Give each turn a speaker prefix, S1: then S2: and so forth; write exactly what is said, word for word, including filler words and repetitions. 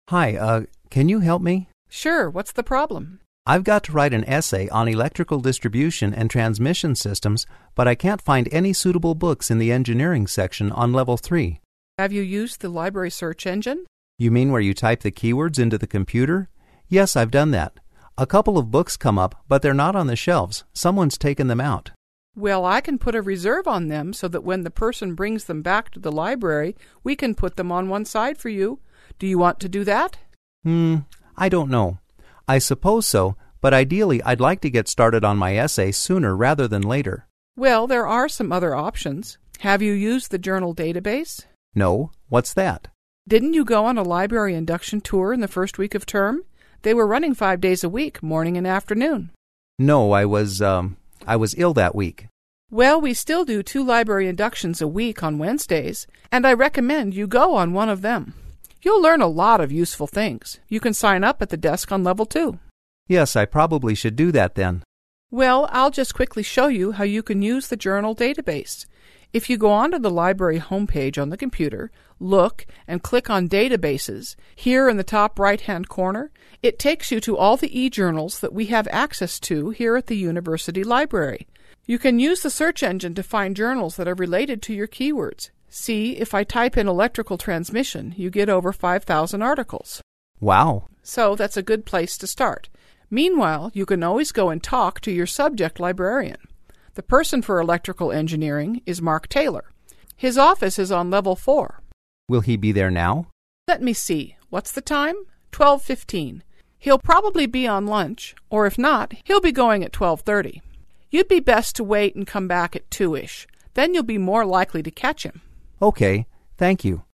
S1: Hi, uh, can you help me?
S2: Sure, what's the problem?
S1: I've got to write an essay on electrical distribution and transmission systems, but I can't find any suitable books in the engineering section on level three.
S2: Have you used the library search engine?
S1: You mean where you type the keywords into the computer? Yes, I've done that. A couple of books come up, but they're not on the shelves. Someone's taken them out.
S2: Well, I can put a reserve on them so that when the person brings them back to the library, we can put them on one side for you. Do you want to do that?
S1: Hmm, I don't know. I suppose so, but ideally I'd like to get started on my essay sooner rather than later.
S2: Well, there are some other options. Have you used the journal database?
S1: No, what's that?
S2: Didn't you go on a library induction tour in the first week of term? They were running five days a week, morning and afternoon.
S1: No, I was, um, I was ill that week.
S2: Well, we still do two library inductions a week on Wednesdays, and I recommend you go on one of them. You'll learn a lot of useful things. You can sign up at the desk on level two.
S1: Yes, I probably should do that then.
S2: Well, I'll just quickly show you how you can use the journal database. If you go onto the library homepage on the computer, look and click on Databases, here in the top right-hand corner, it takes you to all the e-journals that we have access to here at the University Library. You can use the search engine to find journals that are related to your keywords. See, if I type in electrical transmission, you get over five thousand articles.
S1: Wow.
S2: So that's a good place to start. Meanwhile, you can always go and talk to your subject librarian. The person for electrical engineering is Mark Taylor. His office is on level four.
S1: Will he be there now?
S2: Let me see. What's the time? twelve fifteen. He'll probably be on lunch, or if not, he'll be going at twelve thirty. You'd be best to wait and come back at two-ish. Then you'll be more likely to catch him.
S1: Okay, thank you.